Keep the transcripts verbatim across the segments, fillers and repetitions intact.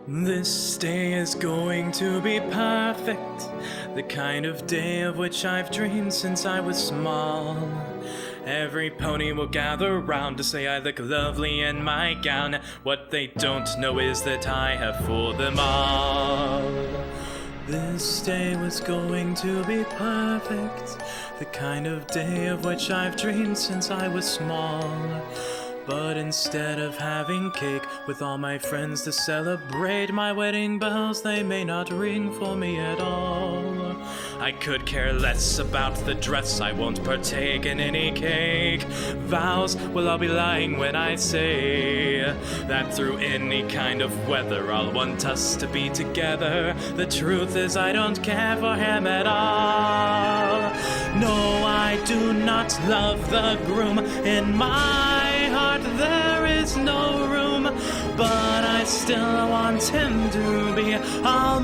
This day is going to be perfect, the kind of day of which I've dreamed since I was small. Every pony will gather round to say I look lovely in my gown. What they don't know is that I have fooled them all. This day was going to be perfect, the kind of day of which I've dreamed since I was small. But instead of having cake with all my friends to celebrate my wedding bells, they may not ring for me at all. I could care less about the dress, I won't partake in any cake. Vows, well, I'll be lying when I say that through any kind of weather I'll want us to be together. The truth is I don't care for him at all. No, I do not love the groom. In my heart there is no room, but I still want him to be all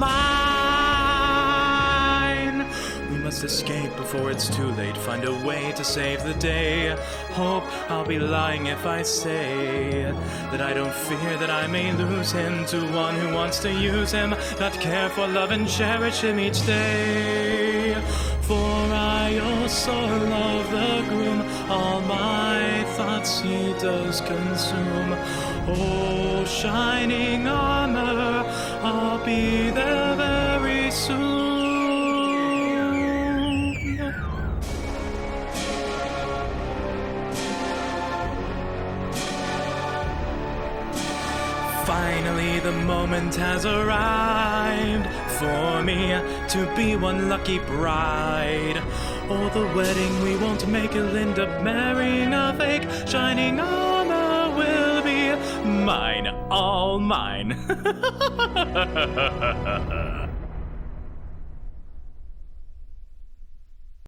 mine. We must escape before it's too late, find a way to save the day. Hope I'll be lying if I say that I don't fear that I may lose him to one who wants to use him, not care for love and cherish him each day. For I also love the groom, all my thoughts he does consume. Oh, shining armor, I'll be there very soon. Finally, the moment has arrived for me to be one lucky bride. Oh, the wedding we won't make, it'll end up marrying a fake. Shining armor will be mine, all mine.